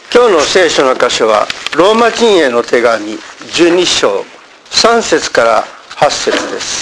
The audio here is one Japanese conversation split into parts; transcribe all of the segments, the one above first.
今日の聖書の箇所はローマ人への手紙12章3節から8節です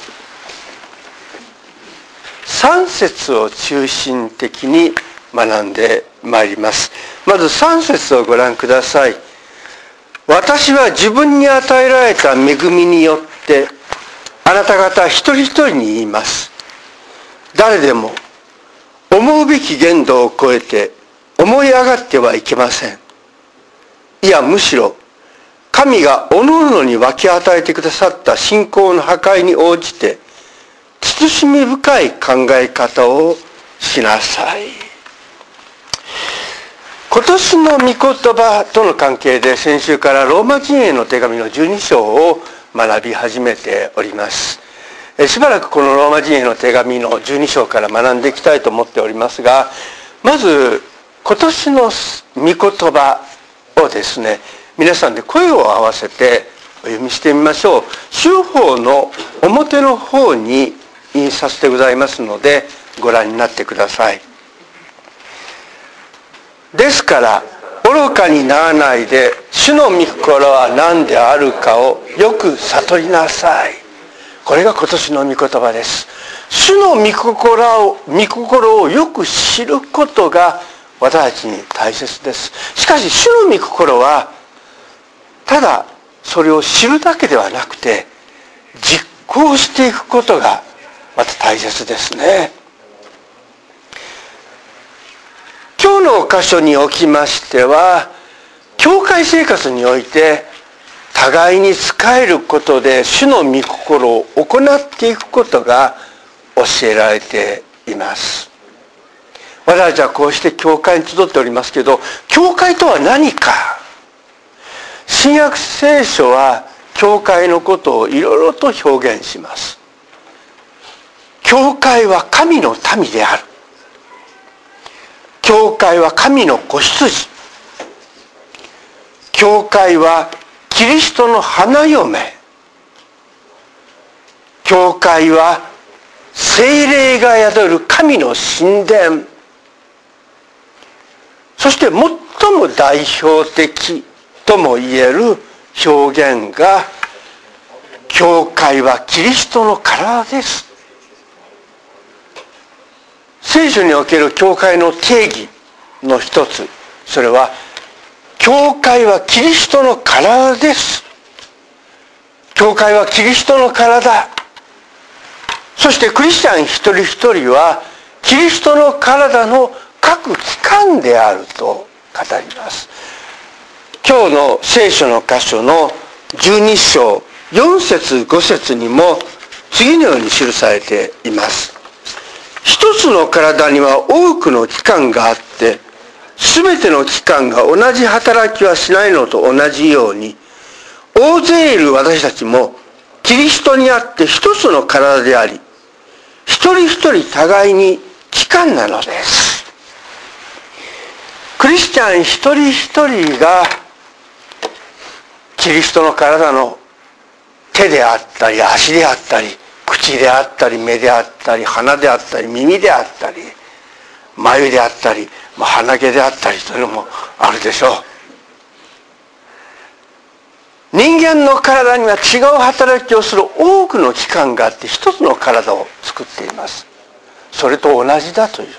。3節を中心的に学んでまいります。まず3節をご覧ください。私は自分に与えられた恵みによってあなた方一人一人に言います。誰でも思うべき限度を超えて思い上がってはいけません。いや、むしろ神が各々に分け与えてくださった信仰の破壊に応じて慎み深い考え方をしなさい。今年の御言葉との関係で先週からローマ人への手紙の12章を学び始めております。しばらくこのローマ人への手紙の12章から学んでいきたいと思っておりますが、まず今年の御言葉をですね、皆さんで声を合わせてお読みしてみましょう。州法の表の方に印刷でございますのでご覧になってください。ですから愚かにならないで主の御心は何であるかをよく悟りなさい。これが今年の御言葉です。主の御心をよく知ることが私たちに大切です。しかし主の御心はただそれを知るだけではなくて実行していくことがまた大切ですね。今日の箇所におきましては、教会生活において互いに仕えることで主の御心を行っていくことが教えられています。私たちはこうして教会に集っておりますけど、教会とは何か。新約聖書は教会のことをいろいろと表現します。教会は神の民である。教会は神の子羊。教会はキリストの花嫁。教会は聖霊が宿る神の神殿。そして最も代表的とも言える表現が、教会はキリストの体です。聖書における教会の定義の一つ、それは教会はキリストの体です。教会はキリストの体。そしてクリスチャン一人一人はキリストの体の各機関であると語ります。今日の聖書の箇所の12章4節5節にも次のように記されています。一つの体には多くの器官があって、すべての器官が同じ働きはしないのと同じように、大勢いる私たちもキリストにあって一つの体であり、一人一人互いに器官なのです。クリスチャン一人一人がキリストの体の手であったり足であったり口であったり目であったり鼻であったり耳であったり眉であったり鼻毛であったりというのもあるでしょう。人間の体には違う働きをする多くの器官があって一つの体を作っています。それと同じだというんです。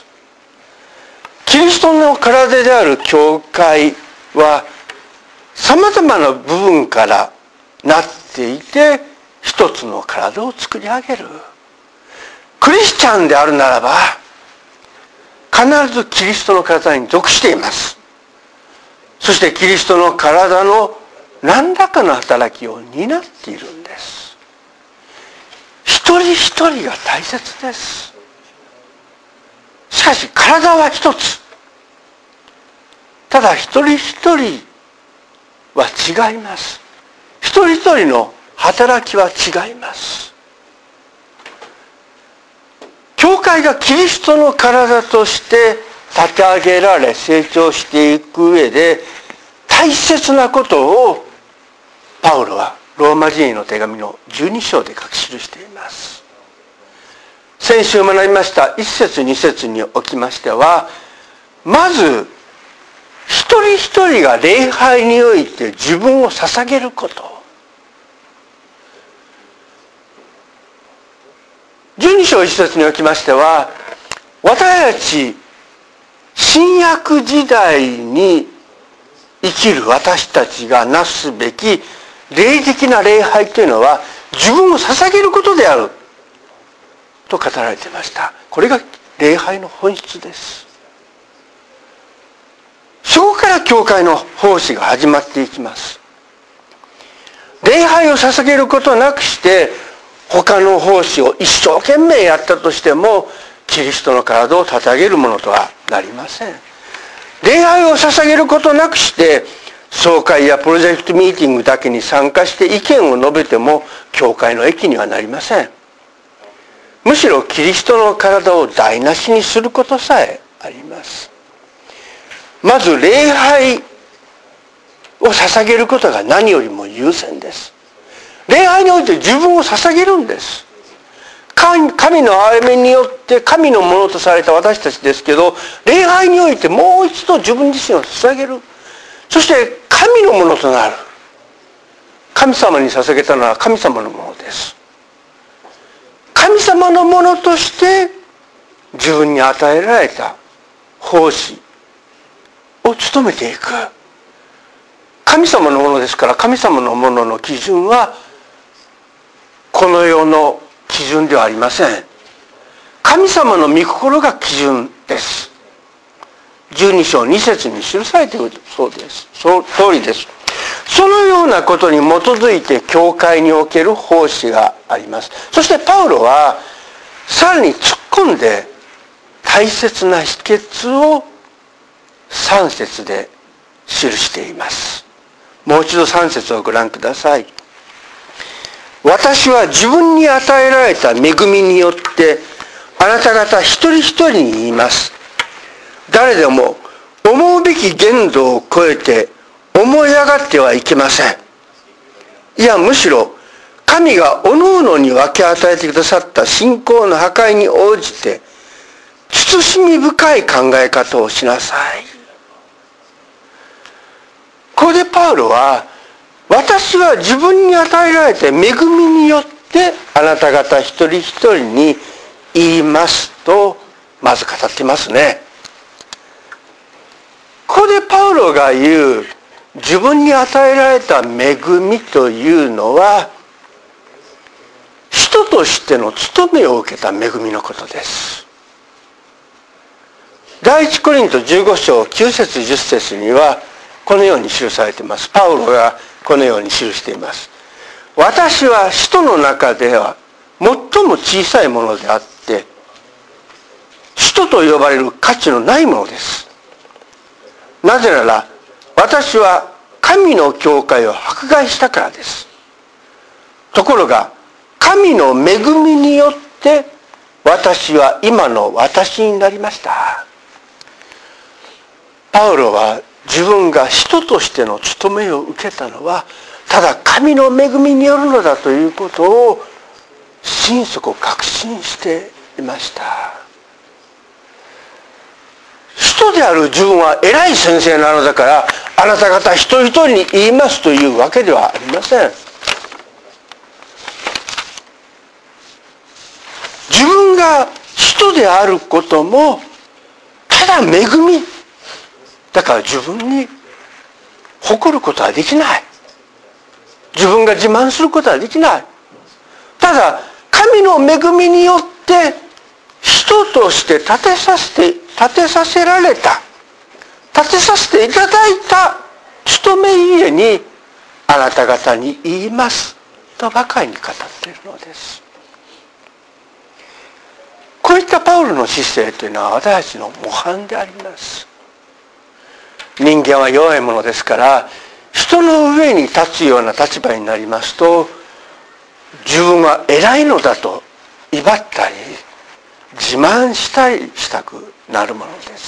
キリストの体である教会はさまざまな部分からなっていて一つの体を作り上げる。クリスチャンであるならば必ずキリストの体に属しています。そしてキリストの体の何らかの働きを担っているんです。一人一人が大切です。しかし体は一つ。ただ一人一人は違います。一人一人の働きは違います。教会がキリストの体として立て上げられ成長していく上で大切なことをパウロはローマ人への手紙の12章で書き記しています。先週学びました1節2節におきましては、まず一人一人が礼拝において自分を捧げること。12章1節におきましては、私たち新約時代に生きる私たちがなすべき霊的な礼拝というのは自分を捧げることであると語られていました。これが礼拝の本質です。そこから教会の奉仕が始まっていきます。礼拝を捧げることなくして他の奉仕を一生懸命やったとしてもキリストの体を捧げるものとはなりません。礼拝を捧げることなくして総会やプロジェクトミーティングだけに参加して意見を述べても教会の益にはなりません。むしろキリストの体を台無しにすることさえあります。まず礼拝を捧げることが何よりも優先です。礼拝において自分を捧げるんです。神の憐れみによって神のものとされた私たちですけど、礼拝においてもう一度自分自身を捧げる。そして神のものとなる。神様に捧げたのは神様のものです。神様のものとして自分に与えられた奉仕を務めていく。神様のものですから、神様のものの基準はこの世の基準ではありません。神様の御心が基準です。12章2節に記されているそうです。その通りです。そのようなことに基づいて教会における奉仕があります。そしてパウロはさらに突っ込んで大切な秘訣を3節で記しています。もう一度3節をご覧ください。私は自分に与えられた恵みによってあなた方一人一人に言います。誰でも思うべき限度を超えて思い上がってはいけません。いや、むしろ神が各々に分け与えてくださった信仰の破壊に応じて慎み深い考え方をしなさい。ここでパウロは、私は自分に与えられた恵みによってあなた方一人一人に言いますとまず語っていますね。ここでパウロが言う自分に与えられた恵みというのは、人としての務めを受けた恵みのことです。第一コリント15章9節10節にはこのように記されています。パウロがこのように記しています。私は使徒の中では最も小さいものであって、使徒と呼ばれる価値のないものです。なぜなら私は神の教会を迫害したからです。ところが神の恵みによって私は今の私になりました。パウロは自分が人としての務めを受けたのはただ神の恵みによるのだということを心底確信していました。人である自分は偉い先生なのだからあなた方一人一人に言いますというわけではありません。自分が人であることもただ恵みだから自分に誇ることはできない。自分が自慢することはできない。ただ神の恵みによって人として立てさせていた務めゆえにあなた方に言いますとばかりに語っているのです。こういったパウロの姿勢というのは私たちの模範であります。人間は弱いものですから、人の上に立つような立場になりますと自分は偉いのだと威張ったり自慢したくなるものです。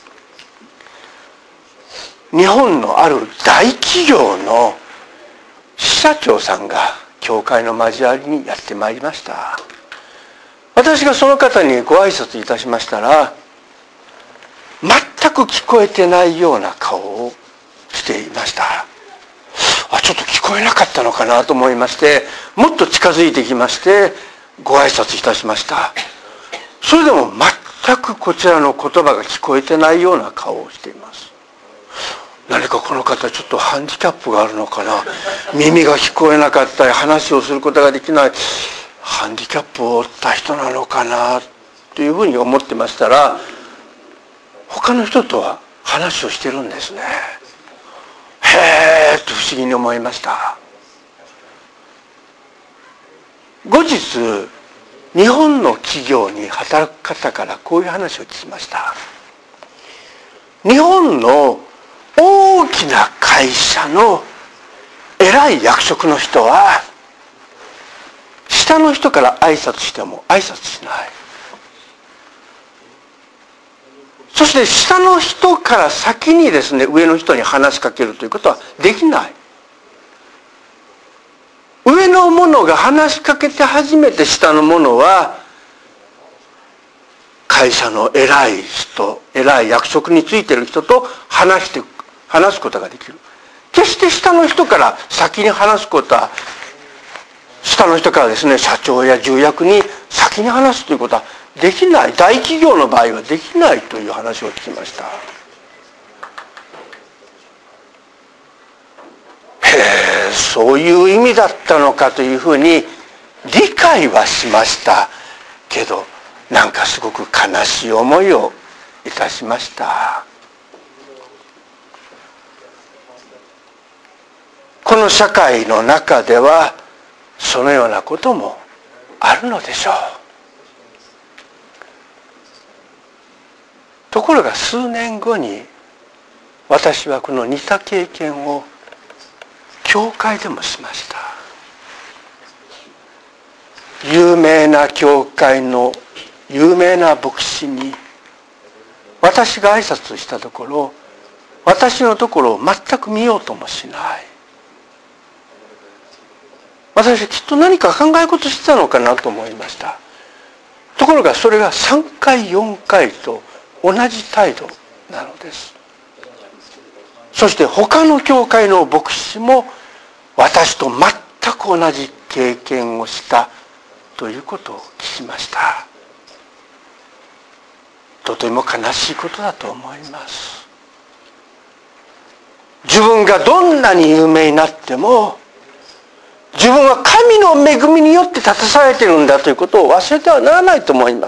日本のある大企業の支社長さんが教会の交わりにやってまいりました。私がその方にご挨拶いたしましたら、全く聞こえてないような顔ちょっと聞こえなかったのかなと思いまして、もっと近づいてきましてご挨拶いたしました。それでも全くこちらの言葉が聞こえてないような顔をしています。何かこの方ちょっとハンディキャップがあるのかな、耳が聞こえなかったり話をすることができないハンディキャップを負った人なのかなというふうに思ってましたら、他の人とは話をしてるんですね。へーと不思議に思いました。後日日本の企業に働く方からこういう話を聞きました。日本の大きな会社の偉い役職の人は下の人から挨拶しても挨拶しない。そして下の人から先にですね、上の人に話しかけるということはできない。上の者が話しかけて初めて下の者は会社の偉い人、偉い役職についている人と話すことができる。決して下の人から先に話すことは、下の人からですね、社長や重役に先に話すということはできない。大企業の場合はできないという話を聞きました。へえ、そういう意味だったのかというふうに理解はしましたけど、なんかすごく悲しい思いをいたしました。この社会の中ではそのようなこともあるのでしょう。ところが数年後に私はこの似た経験を教会でもしました。有名な教会の有名な牧師に私が挨拶したところ、私のところを全く見ようともしない。私はきっと何か考え事してたのかなと思いました。ところがそれが3回4回と同じ態度なのです。そして他の教会の牧師も私と全く同じ経験をしたということを聞きました。とても悲しいことだと思います。自分がどんなに有名になっても、自分は神の恵みによって立たされているんだということを忘れてはならないと思います。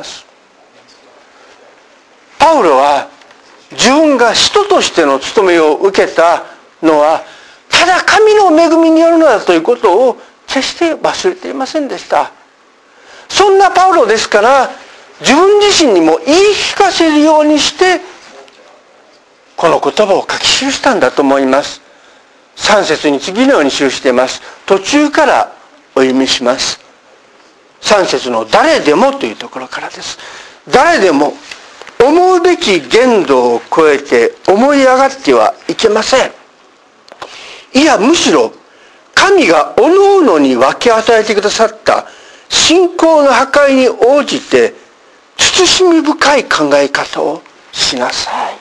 パウロは自分が使徒としての務めを受けたのはただ神の恵みによるのだということを決して忘れていませんでした。そんなパウロですから、自分自身にも言い聞かせるようにしてこの言葉を書き記したんだと思います。3節に次のように記しています。途中からお読みします。3節の誰でもというところからです。誰でも思うべき限度を超えて思い上がってはいけません。いや、むしろ神がおのおのに分け与えてくださった信仰の破壊に応じて慎み深い考え方をしなさい。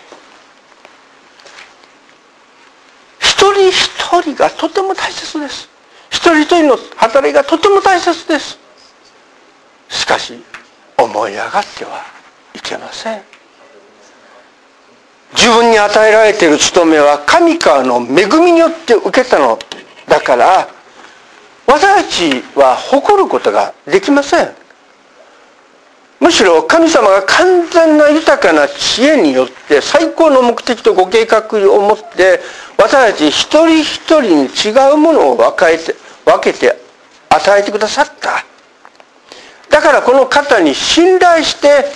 一人一人がとても大切です。一人一人の働きがとても大切です。しかし思い上がってはいけません。自分に与えられている務めは神からの恵みによって受けたのだから、私たちは誇ることができません。むしろ神様が完全な豊かな知恵によって最高の目的とご計画を持って私たち一人一人に違うものを分けて与えてくださった。だからこの方に信頼して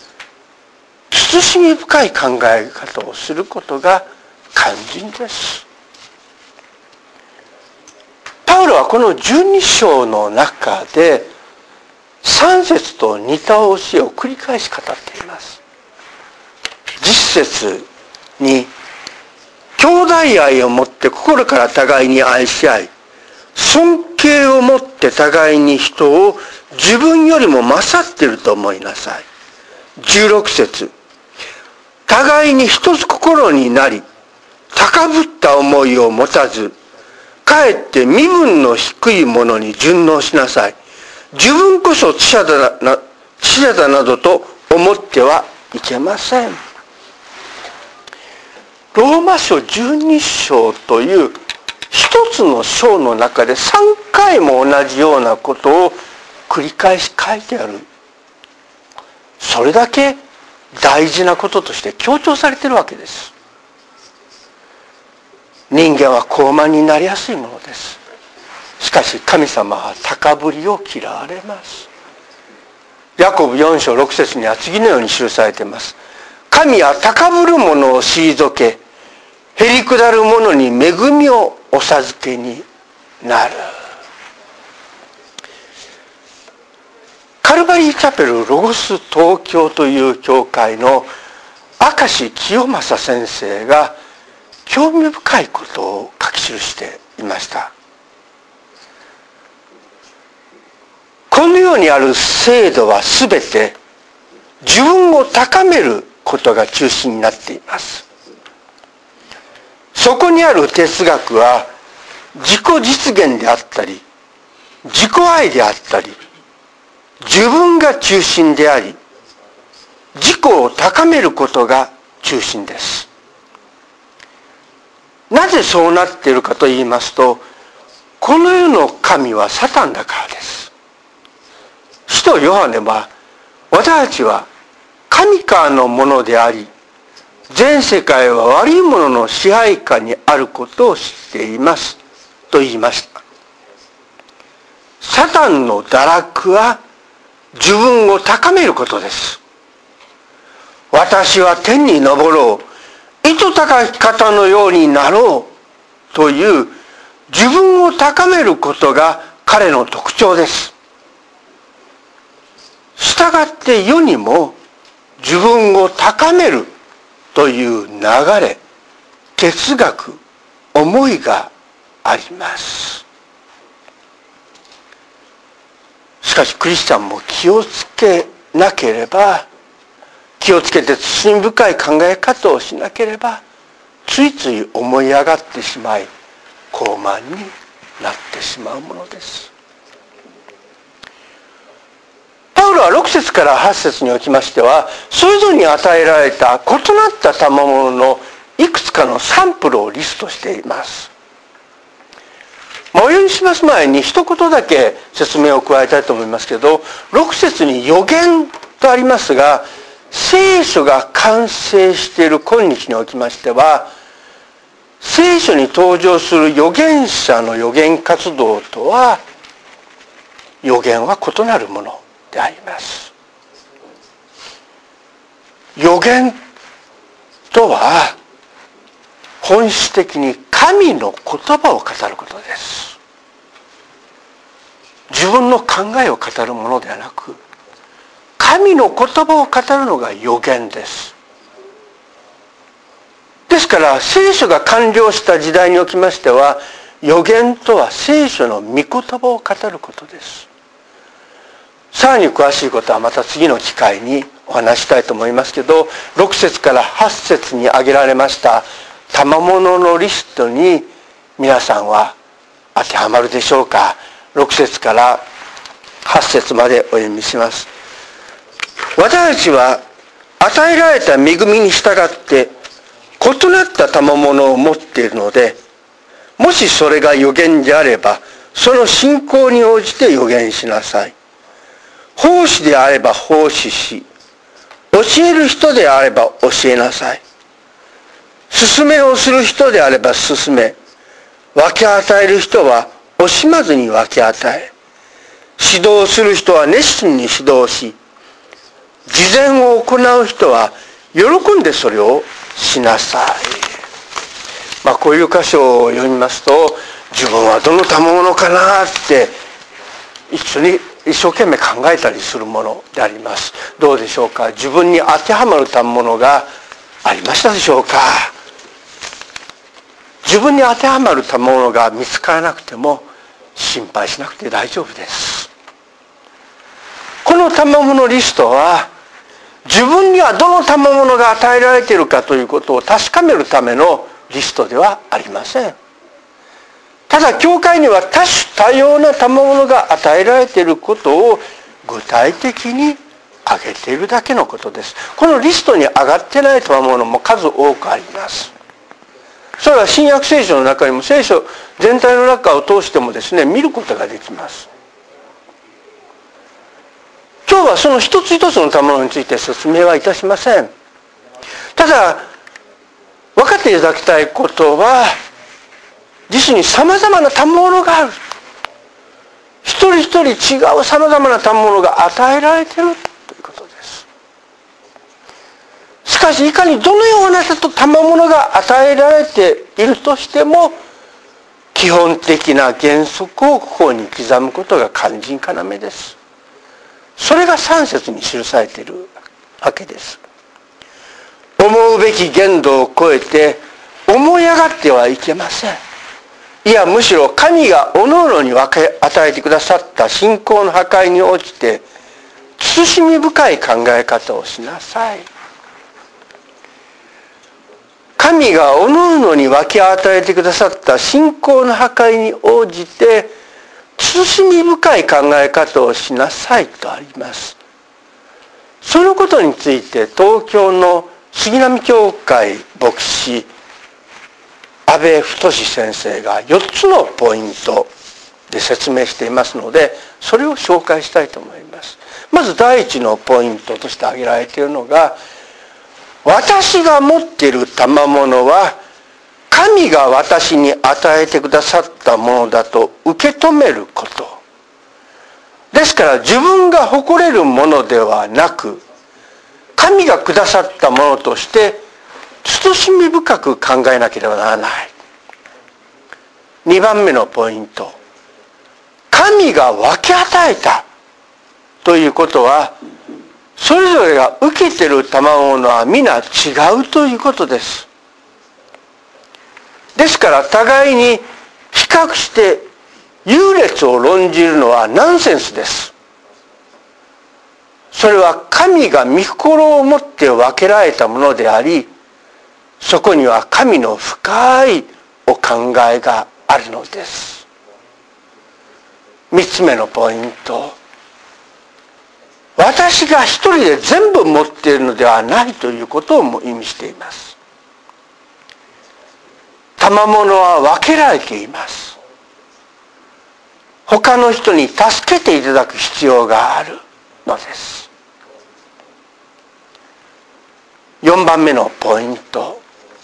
慎み深い考え方をすることが肝心です。パウロはこの12章の中で3節と似た教えを繰り返し語っています。10節に兄弟愛をもって心から互いに愛し合い、尊敬をもって互いに人を自分よりも勝っていると思いなさい。16節、互いに一つ心になり、高ぶった思いを持たず、 かえって身分の低いものに順応しなさい。自分こそ知者だなどと思ってはいけません。ローマ書12章という一つの章の中で3回も同じようなことを繰り返し書いてある。それだけ大事なこととして強調されているわけです。人間は高慢になりやすいものです。しかし神様は高ぶりを嫌われます。ヤコブ4章6節には次のように記されています。神は高ぶる者を退け、へりくだる者に恵みをお授けになる。カルバリーチャペルロゴス東京という教会の明石清正先生が興味深いことを書き記していました。この世にある制度はすべて自分を高めることが中心になっています。そこにある哲学は自己実現であったり、自己愛であったり、自分が中心であり、自己を高めることが中心です。なぜそうなっているかと言いますと、この世の神はサタンだからです。使徒ヨハネは、私たちは神からのものであり、全世界は悪いものの支配下にあることを知っていますと言いました。サタンの堕落は自分を高めることです。私は天に昇ろう、糸高き方のようになろうという自分を高めることが彼の特徴です。したがって世にも自分を高めるという流れ、哲学、思いがあります。しかしクリスチャンも気をつけなければ、気をつけて慎み深い考え方をしなければ、ついつい思い上がってしまい、高慢になってしまうものです。パウロは6節から8節におきましては、それぞれに与えられた異なった賜物のいくつかのサンプルをリストしています。お読みします前に一言だけ説明を加えたいと思いますけど、6節に預言とありますが、聖書が完成している今日におきましては、聖書に登場する預言者の預言活動とは、預言は異なるものであります。預言とは本質的に神の言葉を語ることです。自分の考えを語るものではなく、神の言葉を語るのが預言です。ですから聖書が完了した時代におきましては、預言とは聖書の御言葉を語ることです。さらに詳しいことはまた次の機会にお話したいと思いますけど、6節から8節に挙げられました賜物のリストに皆さんは当てはまるでしょうか。6節から8節までお読みします。私たちは与えられた恵みに従って異なった賜物を持っているので、もしそれが預言であれば、その信仰に応じて預言しなさい。奉仕であれば奉仕し、教える人であれば教えなさい。勧めをする人であれば勧め、分け与える人は惜しまずに分け与え、指導する人は熱心に指導し、慈善を行う人は喜んでそれをしなさい。こういう箇所を読みますと、自分はどの賜物かなって一生懸命考えたりするものであります。どうでしょうか。自分に当てはまる賜物がありましたでしょうか。自分に当てはまる賜物が見つからなくても心配しなくて大丈夫です。この賜物リストは自分にはどの賜物が与えられているかということを確かめるためのリストではありません。 ただ教会には多種多様な賜物が与えられていることを具体的に挙げているだけのことです。このリストに上がってない賜物も数多くあります。それは新約聖書の中にも聖書全体の中を通してもですね、見ることができます。今日はその一つ一つの賜物について説明はいたしません。ただ分かっていただきたいことは、実にさまざまな賜物がある。一人一人違うさまざまな賜物が与えられているということです。しかしいかにどのような賜物が与えられているとしても、基本的な原則をここに刻むことが肝心要です。それが3節に記されているわけです。思うべき限度を超えて思い上がってはいけません。いや、むしろ神が各々に与えてくださった信仰の破壊に応じて慎み深い考え方をしなさい。神が各々に分け与えてくださった信仰の破壊に応じて慎み深い考え方をしなさいとあります。そのことについて東京の杉並教会牧師安倍太先生が4つのポイントで説明していますので、それを紹介したいと思います。まず第一のポイントとして挙げられているのが、私が持っている賜物は神が私に与えてくださったものだと受け止めること。ですから自分が誇れるものではなく、神がくださったものとして慎み深く考えなければならない。2番目のポイント、神が分け与えたということは、それぞれが受けている賜物は皆違うということです。ですから互いに比較して優劣を論じるのはナンセンスです。それは神が御心を持って分けられたものであり、そこには神の深いお考えがあるのです。3つ目のポイント、私が一人で全部持っているのではないということをも意味しています。賜物は分けられています。他の人に助けていただく必要があるのです。4番目のポイント、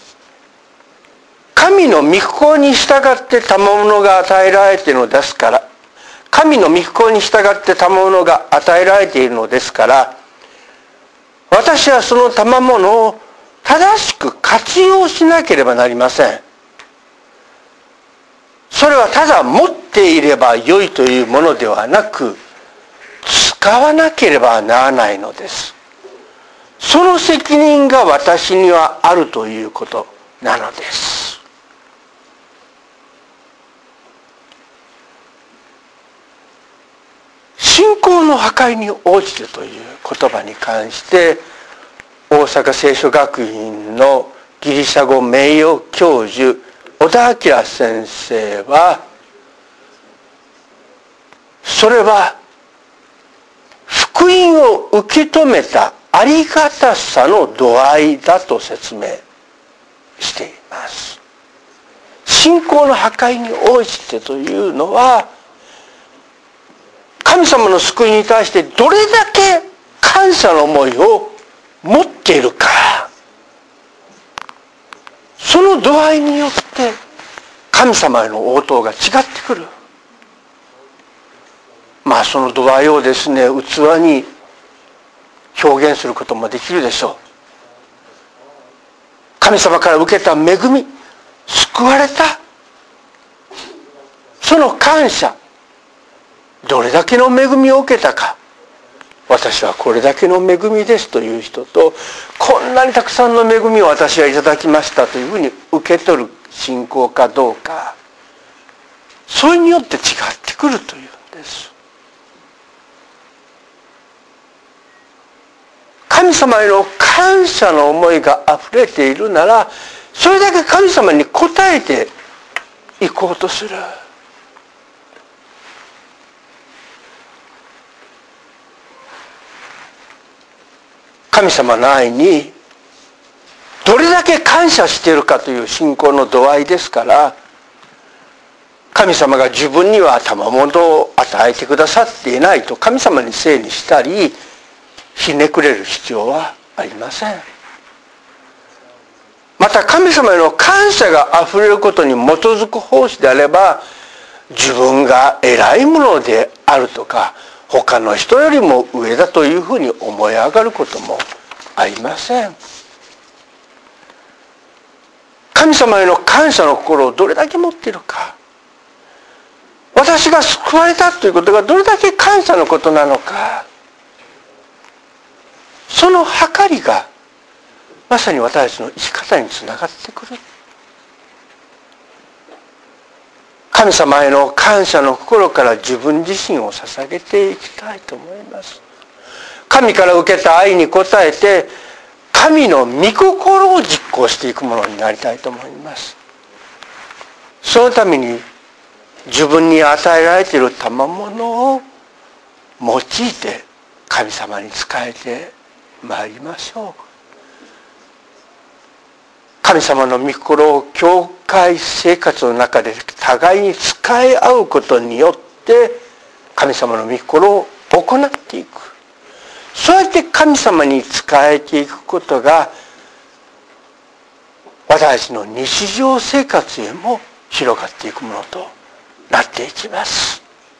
神の御心に従って賜物が与えられているのですから、神の御心に従って賜物が与えられているのですから、私はその賜物を正しく活用しなければなりません。それはただ持っていれば良いというものではなく、使わなければならないのです。その責任が私にはあるということなのです。信仰の破壊に応じてという言葉に関して、大阪聖書学院のギリシャ語名誉教授小田明先生は、それは福音を受け止めたありがたさの度合いだと説明しています。信仰の破壊に応じてというのは、神様の救いに対してどれだけ感謝の思いを持っているか、その度合いによって神様への応答が違ってくる。その度合いをですね、器に表現することもできるでしょう。神様から受けた恵み、救われた、その感謝、どれだけの恵みを受けたか、私はこれだけの恵みですという人と、こんなにたくさんの恵みを私はいただきましたというふうに受け取る信仰かどうか、それによって違ってくるというんです。神様への感謝の思いがあふれているなら、それだけ神様に応えて行こうとする。神様の愛にどれだけ感謝しているかという信仰の度合いですから、神様が自分には賜物を与えてくださっていないと神様にせいにしたりひねくれる必要はありません。また神様への感謝があふれることに基づく奉仕であれば、自分が偉いものであるとか他の人よりも上だというふうに思い上がることもありません。神様への感謝の心をどれだけ持っているか、私が救われたということがどれだけ感謝のことなのか、その計りがまさに私たちの生き方につながってくる。神様への感謝の心から自分自身を捧げていきたいと思います。神から受けた愛に応えて神の御心を実行していくものになりたいと思います。そのために自分に与えられている賜物を用いて神様に仕えてまいりましょう。神様の御心を教会生活の中で互いに使い合うことによって神様の御心を行っていく。そうやって神様に仕えていくことが私たちの日常生活へも広がっていくものとなっていきます。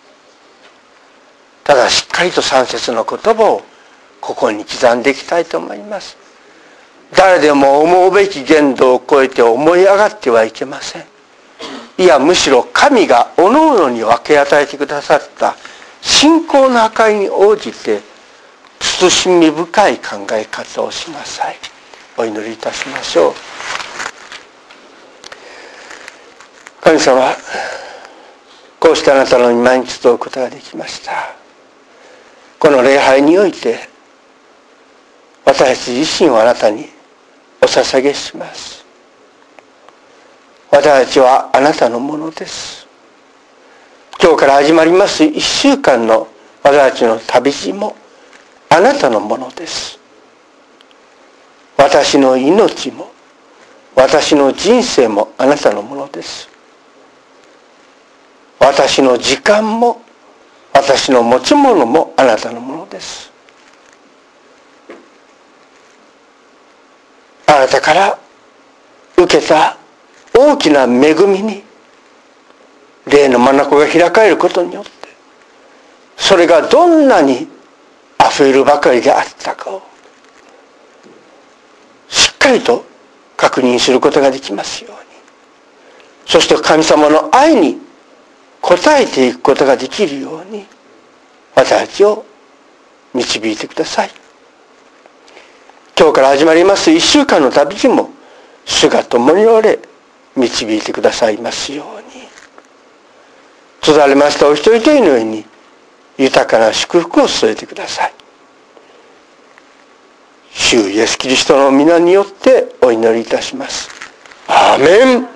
ただしっかりと3節の言葉を心に刻んでいきたいと思います。誰でも思うべき限度を超えて思い上がってはいけません。いやむしろ神が各々に分け与えてくださった信仰の計りに応じて慎み深い考え方をしなさい。お祈りいたしましょう。神様、こうしてあなたの御前に集うことができました。この礼拝において私たち自身をあなたにお捧げします。私たちはあなたのものです。今日から始まります1週間の私たちの旅路もあなたのものです。私の命も私の人生もあなたのものです。私の時間も私の持ち物もあなたのものです。あなたから受けた大きな恵みに霊の眼が開かれることによってそれがどんなにあふれるばかりであったかをしっかりと確認することができますように、そして神様の愛に応えていくことができるように私たちを導いてください。今日から始まります1週間の旅路も主が共におれ導いてくださいますように。閉ざれましたお一人一人のように豊かな祝福を添えてください。主イエスキリストの皆によってお祈りいたします。アーメン。